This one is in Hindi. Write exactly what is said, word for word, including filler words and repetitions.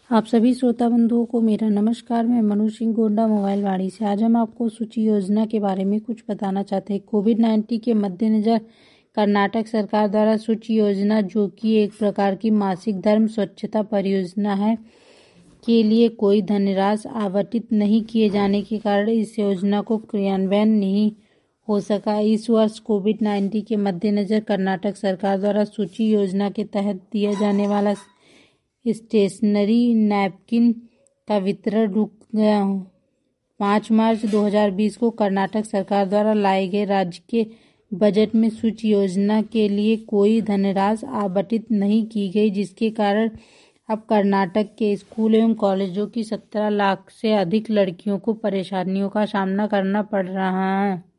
आप सभी श्रोता बंधुओं को मेरा नमस्कार। मैं मनु सिंह गोंडा मोबाइल वाड़ी से। आज हम आपको सूची योजना के बारे में कुछ बताना चाहते हैं। कोविड नाइन्टीन के मद्देनजर कर्नाटक सरकार द्वारा सूची योजना, जो कि एक प्रकार की मासिक धर्म स्वच्छता परियोजना है, के लिए कोई धनराशि आवंटित नहीं किए जाने के कारण इस योजना को क्रियान्वयन नहीं हो सका। इस वर्ष कोविड नाइन्टीन के मद्देनजर कर्नाटक सरकार द्वारा सूची योजना के तहत दिया जाने वाला स्टेशनरी नैपकिन का वितरण रुक गया। पाँच मार्च दो हज़ार बीस को कर्नाटक सरकार द्वारा लाए गए राज्य के बजट में सूची योजना के लिए कोई धनराशि आवंटित नहीं की गई, जिसके कारण अब कर्नाटक के स्कूल एवं कॉलेजों की सत्रह लाख से अधिक लड़कियों को परेशानियों का सामना करना पड़ रहा है।